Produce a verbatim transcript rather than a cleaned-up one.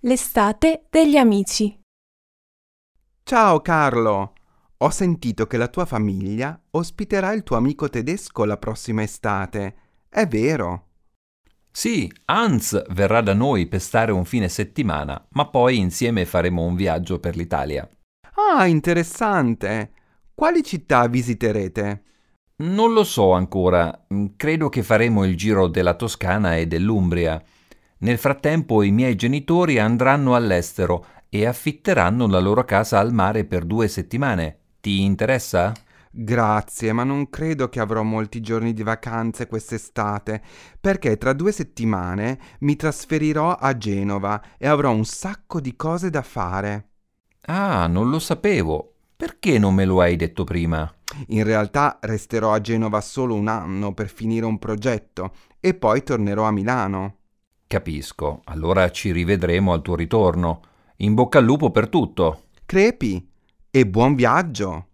L'estate degli amici. Ciao Carlo, ho sentito che la tua famiglia ospiterà il tuo amico tedesco la prossima estate. È vero? Sì, Hans verrà da noi per stare un fine settimana, ma poi insieme faremo un viaggio per l'Italia. Ah, interessante. Quali città visiterete? Non lo so ancora, mm, credo che faremo il giro della Toscana e dell'Umbria. Nel frattempo i miei genitori andranno all'estero e affitteranno la loro casa al mare per due settimane. Ti interessa? Grazie, ma non credo che avrò molti giorni di vacanze quest'estate, perché tra due settimane mi trasferirò a Genova e avrò un sacco di cose da fare. Ah, non lo sapevo. Perché non me lo hai detto prima? In realtà resterò a Genova solo un anno per finire un progetto e poi tornerò a Milano. Capisco, allora ci rivedremo al tuo ritorno. In bocca al lupo per tutto. Crepi e buon viaggio!